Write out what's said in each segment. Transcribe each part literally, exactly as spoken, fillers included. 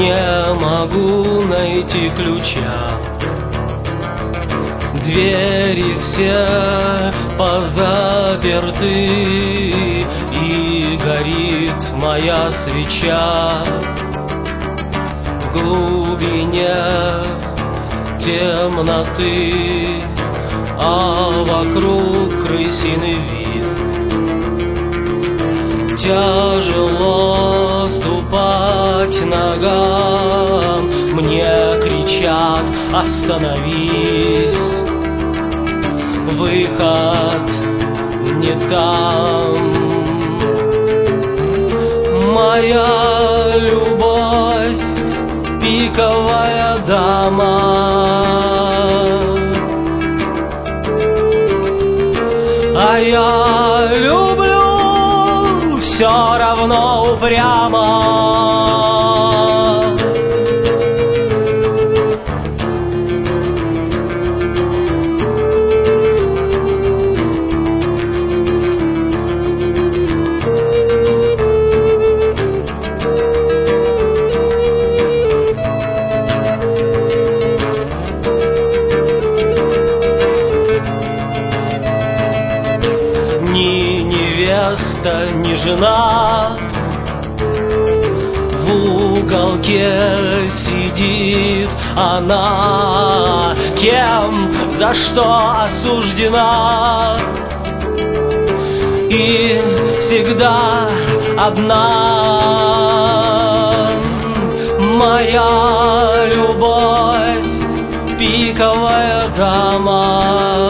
не могу найти ключа. Двери все позаперты, и горит моя свеча. В глубине темноты, а вокруг крысиный визг. Тяжело ступать ногам, мне кричат: остановись. Выход не там. Моя любовь — пиковая дама, а я люблю все равно упрямо. Ни невеста, ни жена, в уголке сидит она. Кем, за что осуждена, и всегда одна. Моя любовь — пиковая дама,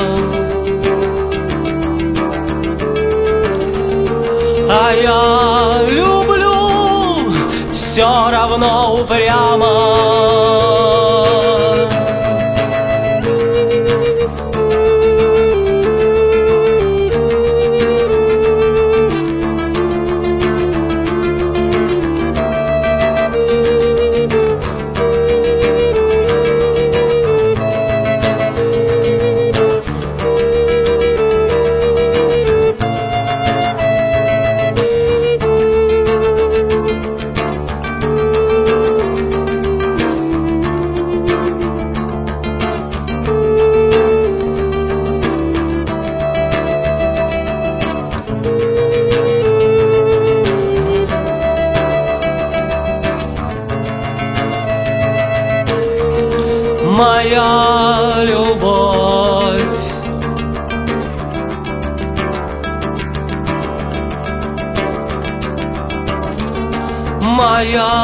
а я люблю все равно упрямо. Моя любовь, моя